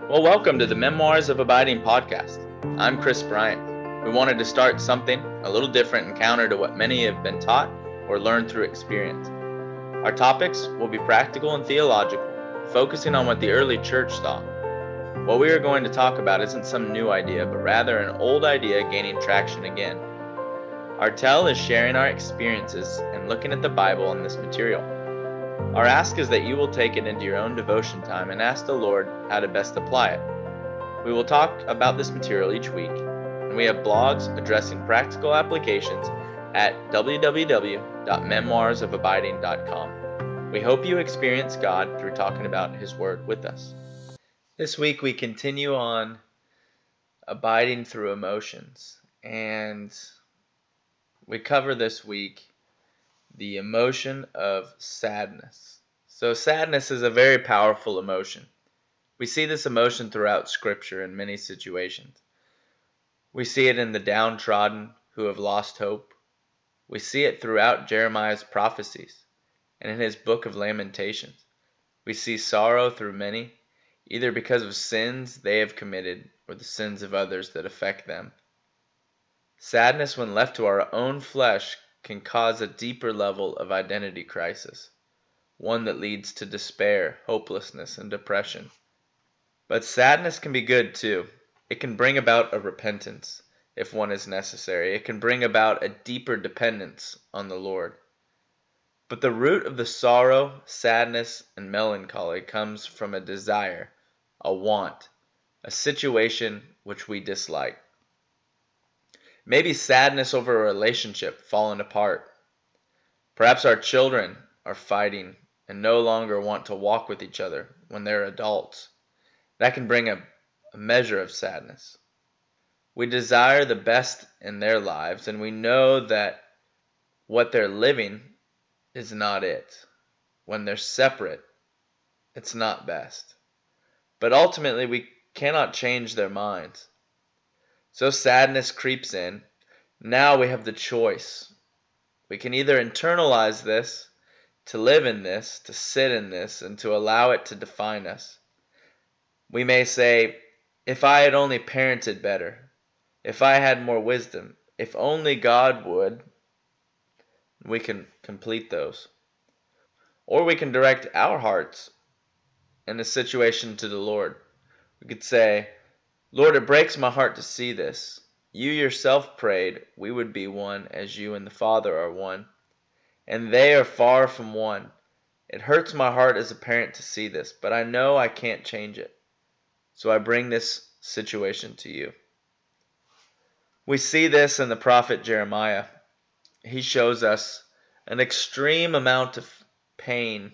Well, welcome to the Memoirs of Abiding podcast. I'm Chris Bryant. We wanted to start something a little different and counter to what many have been taught or learned through experience. Our topics will be practical and theological, focusing on what the early church thought. What we are going to talk about isn't some new idea, but rather an old idea gaining traction again. Our tell is sharing our experiences and looking at the Bible in this material. Our ask is that you will take it into your own devotion time and ask the Lord how to best apply it. We will talk about this material each week, and we have blogs addressing practical applications at www.memoirsofabiding.com. We hope you experience God through talking about His Word with us. This week we continue on abiding through emotions, and we cover this week the emotion of sadness. So sadness is a very powerful emotion. We see this emotion throughout Scripture in many situations. We see it in the downtrodden who have lost hope. We see it throughout Jeremiah's prophecies and in his book of Lamentations. We see sorrow through many, either because of sins they have committed or the sins of others that affect them. Sadness, when left to our own flesh, can cause a deeper level of identity crisis, one that leads to despair, hopelessness, and depression. But sadness can be good too. It can bring about a repentance, if one is necessary. It can bring about a deeper dependence on the Lord. But the root of the sorrow, sadness, and melancholy comes from a desire, a want, a situation which we dislike. Maybe sadness over a relationship falling apart. Perhaps our children are fighting and no longer want to walk with each other when they're adults. That can bring a measure of sadness. We desire the best in their lives, and we know that what they're living is not it. When they're separate, it's not best. But ultimately, we cannot change their minds. So sadness creeps in. Now we have the choice. We can either internalize this, to live in this, to sit in this, and to allow it to define us. We may say, if I had only parented better, if I had more wisdom, if only God would, we can complete those. Or we can direct our hearts in the situation to the Lord. We could say, Lord, it breaks my heart to see this. You yourself prayed we would be one as you and the Father are one, and they are far from one. It hurts my heart as a parent to see this, but I know I can't change it. So I bring this situation to you. We see this in the prophet Jeremiah. He shows us an extreme amount of pain.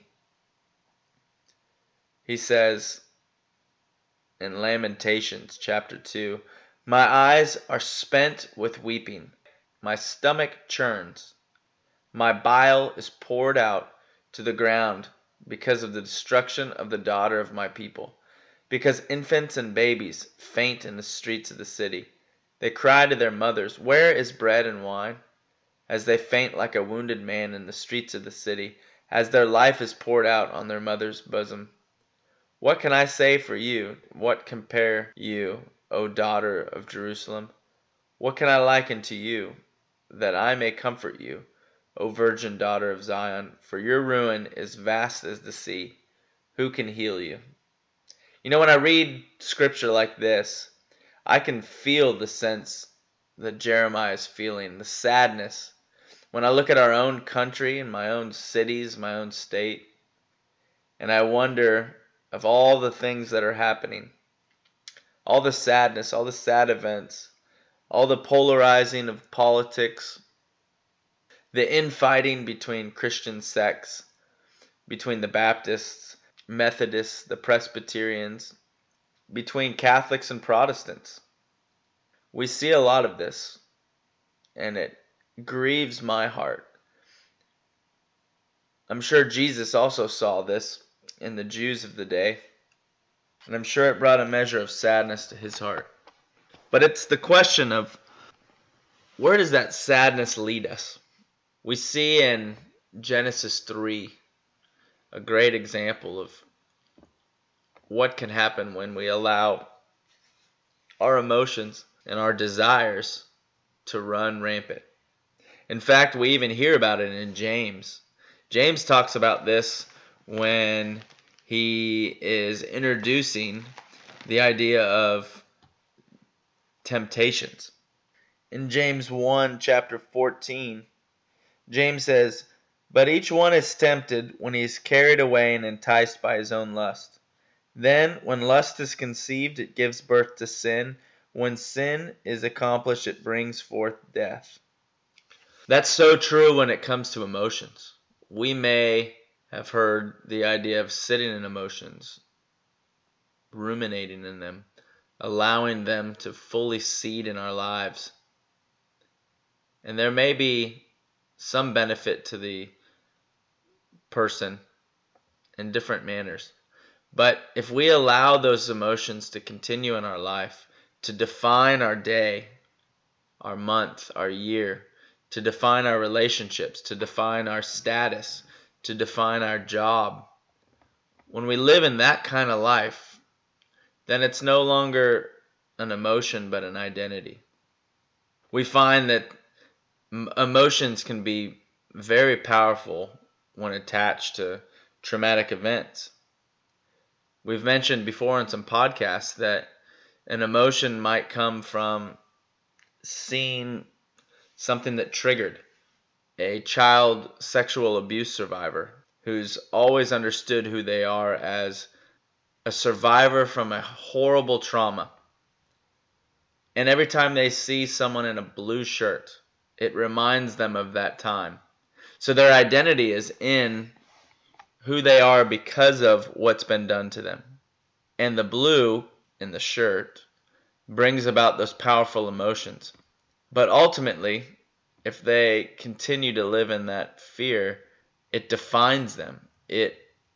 He says in Lamentations chapter 2, my eyes are spent with weeping. My stomach churns. My bile is poured out to the ground because of the destruction of the daughter of my people. Because infants and babies faint in the streets of the city. They cry to their mothers, where is bread and wine? As they faint like a wounded man in the streets of the city, as their life is poured out on their mother's bosom. What can I say for you? What compare you, O daughter of Jerusalem? What can I liken to you, that I may comfort you, O virgin daughter of Zion? For your ruin is vast as the sea. Who can heal you? You know, when I read scripture like this, I can feel the sense that Jeremiah is feeling, the sadness. When I look at our own country and my own cities, my own state, and I wonder of all the things that are happening, all the sadness, all the sad events, all the polarizing of politics, the infighting between Christian sects, between the Baptists, Methodists, the Presbyterians, between Catholics and Protestants. We see a lot of this, and it grieves my heart. I'm sure Jesus also saw this in the Jews of the day, and I'm sure it brought a measure of sadness to his heart. But it's the question of, where does that sadness lead us? We see in Genesis 3 a great example of what can happen when we allow our emotions and our desires to run rampant. In fact, we even hear about it in James. James talks about this when he is introducing the idea of temptations. In James 1, chapter 14, James says, "But each one is tempted when he is carried away and enticed by his own lust. Then, when lust is conceived, it gives birth to sin. When sin is accomplished, it brings forth death." That's so true when it comes to emotions. We may have heard the idea of sitting in emotions, ruminating in them, allowing them to fully seed in our lives. And there may be some benefit to the person in different manners. But if we allow those emotions to continue in our life, to define our day, our month, our year, to define our relationships, to define our status, to define our job, when we live in that kind of life, then it's no longer an emotion but an identity. We find that emotions can be very powerful when attached to traumatic events. We've mentioned before in some podcasts that an emotion might come from seeing something that triggered a child sexual abuse survivor who's always understood who they are as a survivor from a horrible trauma. And every time they see someone in a blue shirt, it reminds them of that time. So their identity is in who they are because of what's been done to them. And the blue in the shirt brings about those powerful emotions. But ultimately, if they continue to live in that fear, it defines them. It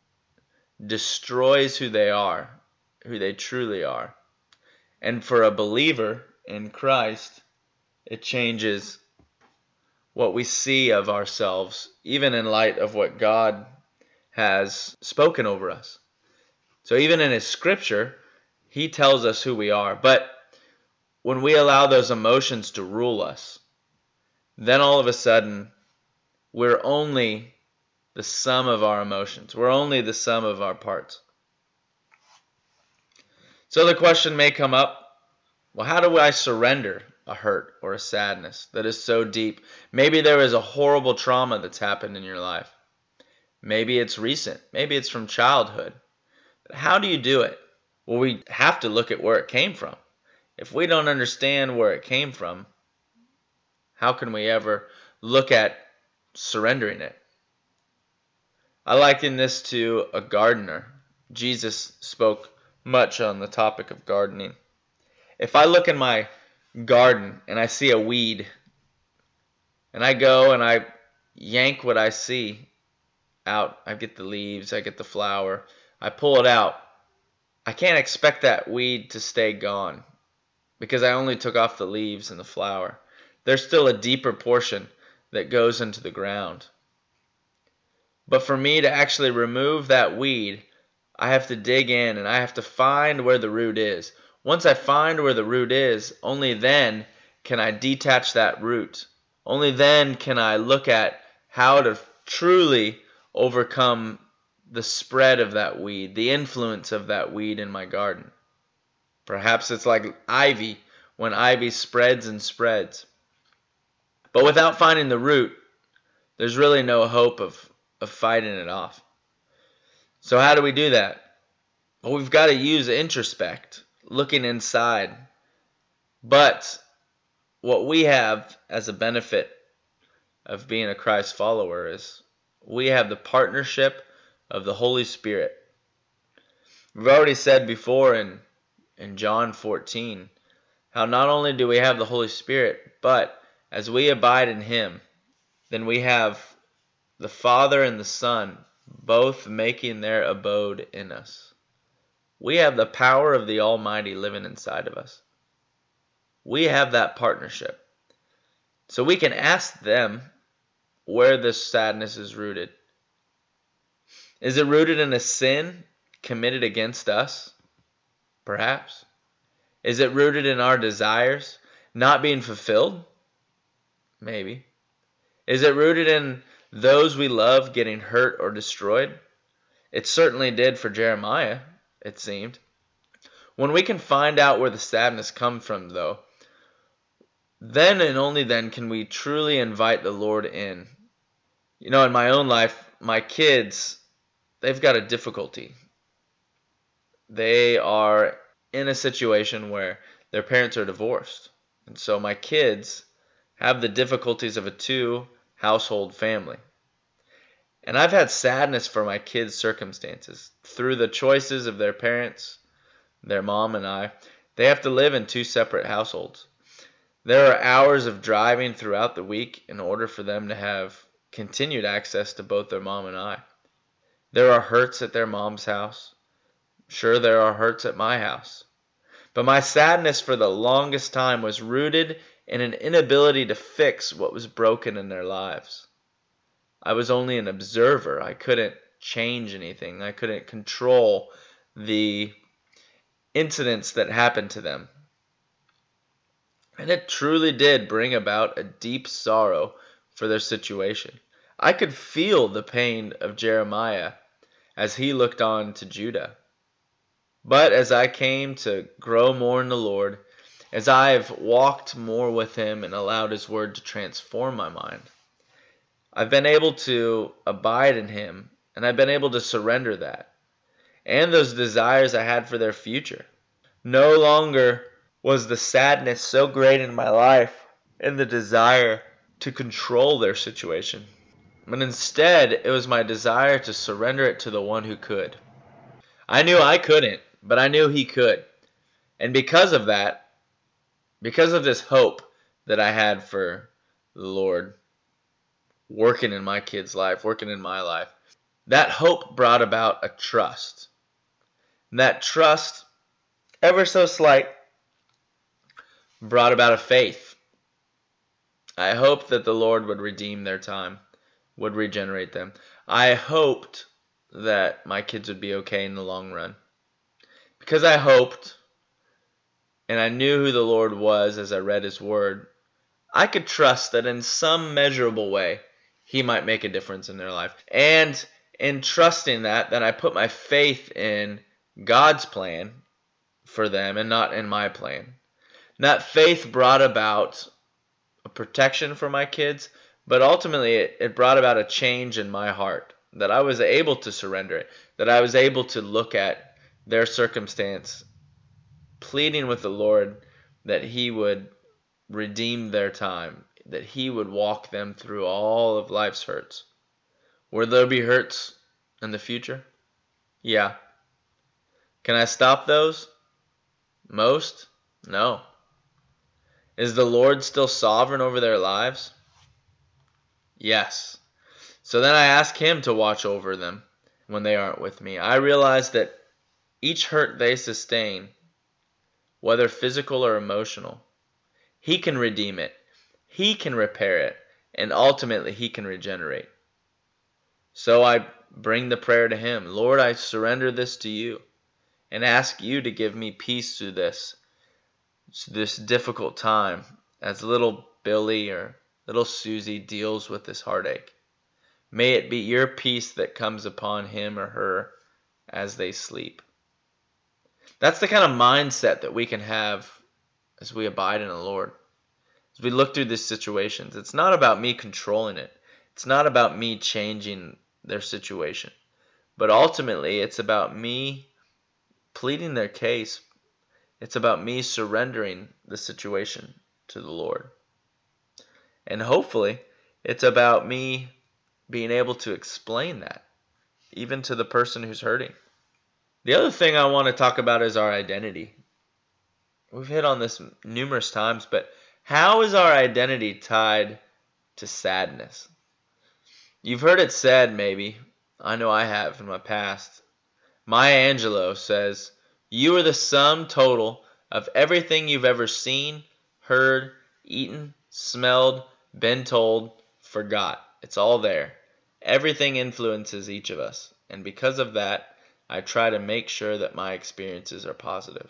destroys who they are, who they truly are. And for a believer in Christ, it changes what we see of ourselves, even in light of what God has spoken over us. So even in his scripture, he tells us who we are. But when we allow those emotions to rule us, then all of a sudden, we're only the sum of our emotions. We're only the sum of our parts. So the question may come up, well, how do I surrender a hurt or a sadness that is so deep? Maybe there is a horrible trauma that's happened in your life. Maybe it's recent. Maybe it's from childhood. But how do you do it? Well, we have to look at where it came from. If we don't understand where it came from, how can we ever look at surrendering it? I liken this to a gardener. Jesus spoke much on the topic of gardening. If I look in my garden and I see a weed, and I go and I yank what I see out, I get the leaves, I get the flower, I pull it out, I can't expect that weed to stay gone because I only took off the leaves and the flower. There's still a deeper portion that goes into the ground. But for me to actually remove that weed, I have to dig in and I have to find where the root is. Once I find where the root is, only then can I detach that root. Only then can I look at how to truly overcome the spread of that weed, the influence of that weed in my garden. Perhaps it's like ivy, when ivy spreads and spreads. But without finding the root, there's really no hope of fighting it off. So how do we do that? Well, we've got to use introspect, looking inside. But what we have as a benefit of being a Christ follower is we have the partnership of the Holy Spirit. We've already said before in John 14 how not only do we have the Holy Spirit, but as we abide in him, then we have the Father and the Son both making their abode in us. We have the power of the Almighty living inside of us. We have that partnership. So we can ask them where this sadness is rooted. Is it rooted in a sin? committed against us? Perhaps. Is it rooted in our desires not being fulfilled? Maybe. Is it rooted in those we love getting hurt or destroyed? It certainly did for Jeremiah, it seemed. When we can find out where the sadness comes from, though, then and only then can we truly invite the Lord in. In my own life, my kids, they've got a difficulty. They are in a situation where their parents are divorced. And so my kids have the difficulties of a two-household family. And I've had sadness for my kids' circumstances. Through the choices of their parents, their mom and I, they have to live in two separate households. There are hours of driving throughout the week in order for them to have continued access to both their mom and I. There are hurts at their mom's house. Sure, there are hurts at my house. But my sadness for the longest time was rooted in an inability to fix what was broken in their lives. I was only an observer. I couldn't change anything. I couldn't control the incidents that happened to them. And it truly did bring about a deep sorrow for their situation. I could feel the pain of Jeremiah as he looked on to Judah. But as I came to grow more in the Lord, as I have walked more with Him and allowed His Word to transform my mind, I've been able to abide in Him, and I've been able to surrender that and those desires I had for their future. No longer was the sadness so great in my life and the desire to control their situation, but instead it was my desire to surrender it to the one who could. I knew I couldn't, but I knew He could. And because of that, because of this hope that I had for the Lord working in my kid's life, working in my life, that hope brought about a trust. And that trust, ever so slight, brought about a faith. I hoped that the Lord would redeem their time, would regenerate them. I hoped that my kids would be okay in the long run. Because I hoped, and I knew who the Lord was as I read His Word, I could trust that in some measurable way, He might make a difference in their life. And in trusting that, then I put my faith in God's plan for them and not in my plan. And that faith brought about a protection for my kids, but ultimately it brought about a change in my heart, that I was able to surrender it, that I was able to look at their circumstance, pleading with the Lord that He would redeem their time, that He would walk them through all of life's hurts. Will there be hurts in the future? Yeah. Can I stop those? Most? No. Is the Lord still sovereign over their lives? Yes. So then I ask Him to watch over them when they aren't with me. I realize that each hurt they sustain, whether physical or emotional, He can redeem it. He can repair it. And ultimately, He can regenerate. So I bring the prayer to Him. Lord, I surrender this to You and ask You to give me peace through this difficult time as little Billy or little Susie deals with this heartache. May it be Your peace that comes upon him or her as they sleep. That's the kind of mindset that we can have as we abide in the Lord. As we look through these situations, it's not about me controlling it. It's not about me changing their situation. But ultimately, it's about me pleading their case. It's about me surrendering the situation to the Lord. And hopefully, it's about me being able to explain that, even to the person who's hurting. The other thing I want to talk about is our identity. We've hit on this numerous times, but how is our identity tied to sadness? You've heard it said, maybe. I know I have in my past. Maya Angelou says, "You are the sum total of everything you've ever seen, heard, eaten, smelled, been told, forgot. It's all there. Everything influences each of us. And because of that, I try to make sure that my experiences are positive.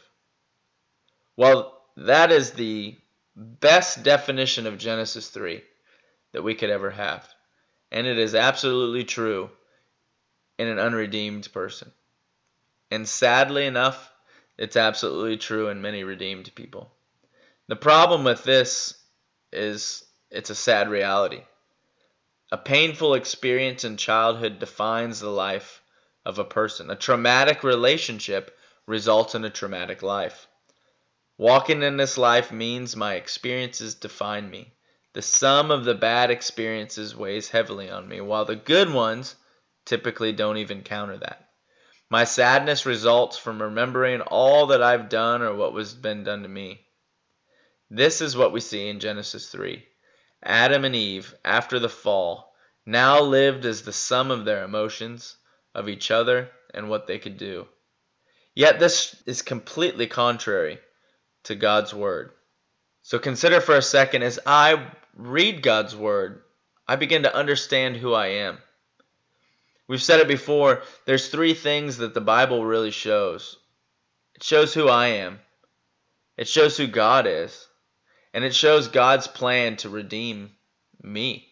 Well, that is the best definition of Genesis 3 that we could ever have. And it is absolutely true in an unredeemed person. And sadly enough, it's absolutely true in many redeemed people. The problem with this is it's a sad reality. A painful experience in childhood defines the life of a person. A traumatic relationship results in a traumatic life. Walking in this life means my experiences define me. The sum of the bad experiences weighs heavily on me, while the good ones typically don't even counter that. My sadness results from remembering all that I've done or what was been done to me. This is what we see in Genesis 3. Adam and Eve, after the fall, now lived as the sum of their emotions, of each other, and what they could do. Yet this is completely contrary to God's Word. So consider for a second, as I read God's Word, I begin to understand who I am. We've said it before, there's three things that the Bible really shows. It shows who I am. It shows who God is. And it shows God's plan to redeem me.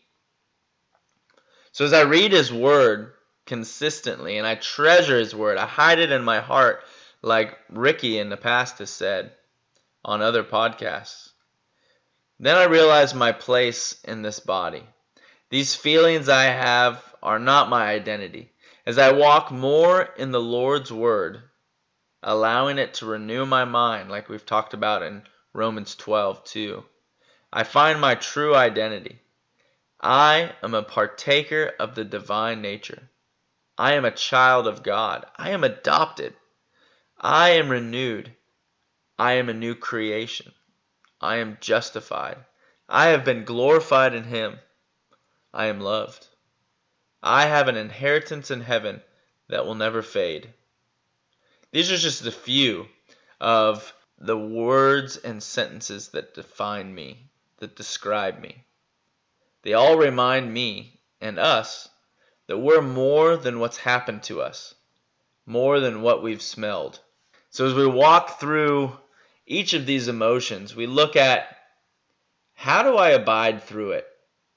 So as I read His Word consistently, and I treasure His Word, I hide it in my heart, like Ricky in the past has said on other podcasts. Then I realize my place in this body. These feelings I have are not my identity. As I walk more in the Lord's Word, allowing it to renew my mind, like we've talked about in Romans 12:2, I find my true identity. I am a partaker of the divine nature. I am a child of God. I am adopted. I am renewed. I am a new creation. I am justified. I have been glorified in Him. I am loved. I have an inheritance in heaven that will never fade. These are just a few of the words and sentences that define me, that describe me. They all remind me and us that we're more than what's happened to us, more than what we've smelled. So as we walk through each of these emotions, we look at, how do I abide through it?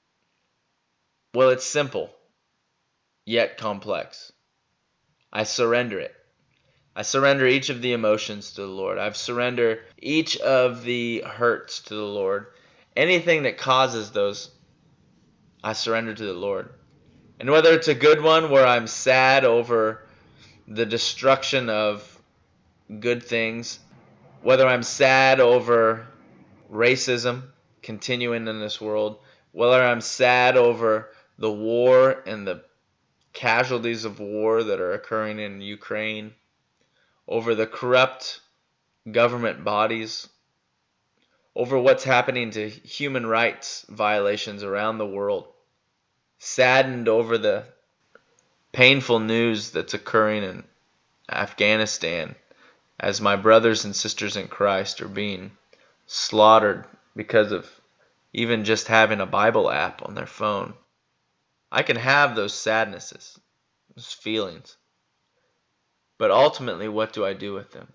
Well, it's simple, yet complex. I surrender it. I surrender each of the emotions to the Lord. I surrender each of the hurts to the Lord. Anything that causes those, I surrender to the Lord. And whether it's a good one where I'm sad over the destruction of good things, whether I'm sad over racism continuing in this world, whether I'm sad over the war and the casualties of war that are occurring in Ukraine, over the corrupt government bodies, over what's happening to human rights violations around the world, saddened over the painful news that's occurring in Afghanistan as my brothers and sisters in Christ are being slaughtered because of even just having a Bible app on their phone. I can have those sadnesses, those feelings. But ultimately, what do I do with them?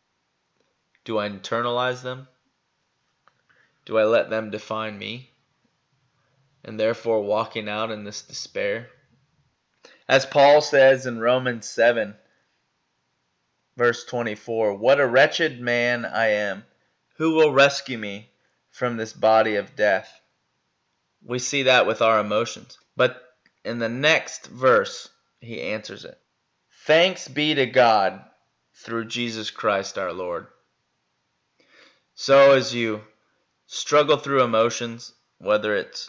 Do I internalize them? Do I let them define me? And therefore walking out in this despair? As Paul says in Romans 7, verse 24, what a wretched man I am. Who will rescue me from this body of death? We see that with our emotions. But in the next verse, he answers it. Thanks be to God through Jesus Christ our Lord. So as you struggle through emotions, whether it's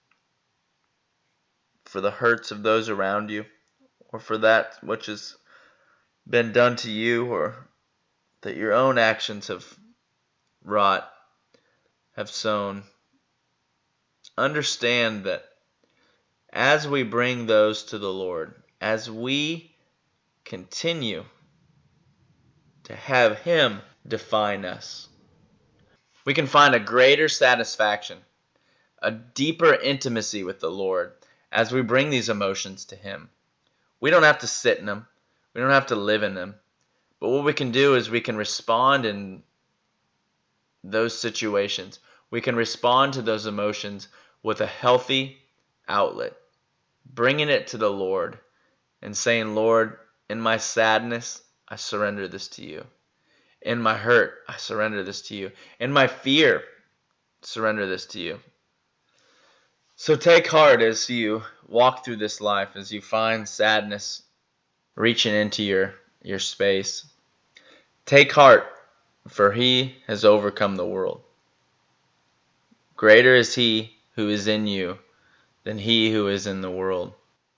for the hurts of those around you, or for that which has been done to you, or that your own actions have wrought, have sown, understand that as we bring those to the Lord, as we continue to have Him define us, we can find a greater satisfaction, a deeper intimacy with the Lord as we bring these emotions to Him. We don't have to sit in them. We don't have to live in them. But what we can do is we can respond in those situations. We can respond to those emotions with a healthy outlet, bringing it to the Lord and saying, Lord, in my sadness, I surrender this to you. In my hurt, I surrender this to you. In my fear, surrender this to you. So take heart as you walk through this life, as you find sadness reaching into your space. Take heart, for he has overcome the world. Greater is he who is in you than he who is in the world.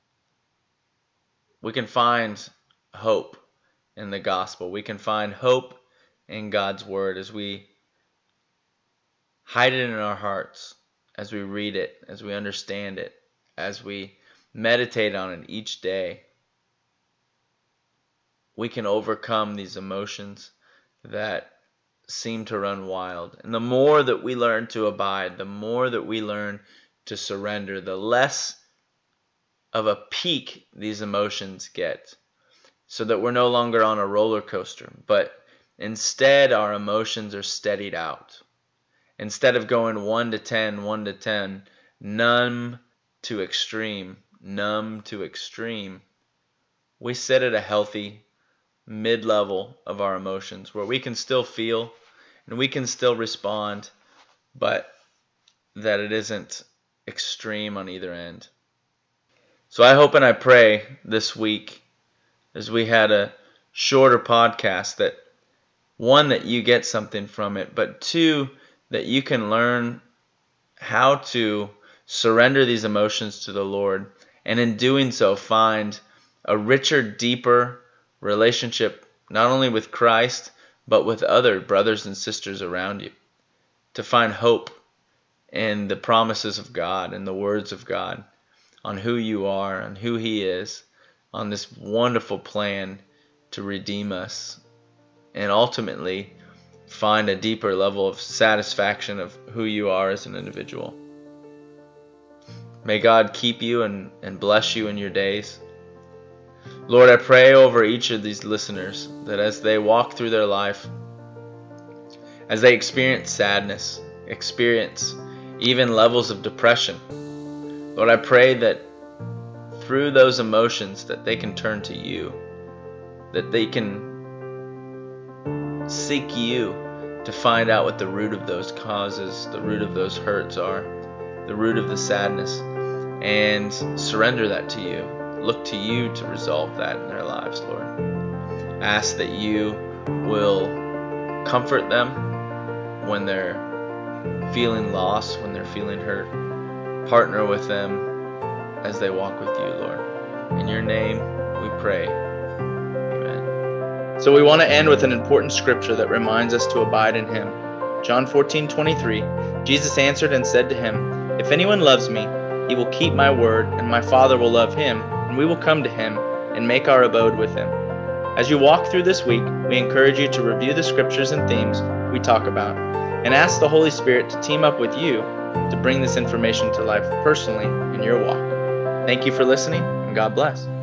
We can find hope in the gospel. We can find hope in God's word as we hide it in our hearts, as we read it, as we understand it, as we meditate on it each day. We can overcome these emotions that seem to run wild. And the more that we learn to abide, the more that we learn to surrender, the less of a peak these emotions get, so that we're no longer on a roller coaster, but instead our emotions are steadied out. Instead of going 1 to 10, numb to extreme, we sit at a healthy mid-level of our emotions where we can still feel and we can still respond, but that it isn't extreme on either end. So I hope and I pray this week, as we had a shorter podcast, that one, that you get something from it, but two, that you can learn how to surrender these emotions to the Lord, and in doing so find a richer, deeper relationship, not only with Christ, but with other brothers and sisters around you. To find hope in the promises of God and the words of God, on who you are and who he is, on this wonderful plan to redeem us, and ultimately find a deeper level of satisfaction of who you are as an individual. May God keep you and bless you in your days. Lord, I pray over each of these listeners that as they walk through their life, as they experience sadness, experience even levels of depression, Lord, I pray that through those emotions that they can turn to you, that they can seek you to find out what the root of those causes, the root of those hurts are, the root of the sadness, and surrender that to you. Look to you to resolve that in their lives, Lord. Ask that you will comfort them when they're feeling lost, when they're feeling hurt. Partner with them as they walk with you, Lord. In your name we pray. Amen. So we want to end with an important scripture that reminds us to abide in him. John 14:23, Jesus answered and said to him, "If anyone loves me, he will keep my word, and my Father will love him, and we will come to him and make our abode with him." As you walk through this week, we encourage you to review the scriptures and themes we talk about, and ask the Holy Spirit to team up with you to bring this information to life personally in your walk. Thank you for listening, and God bless.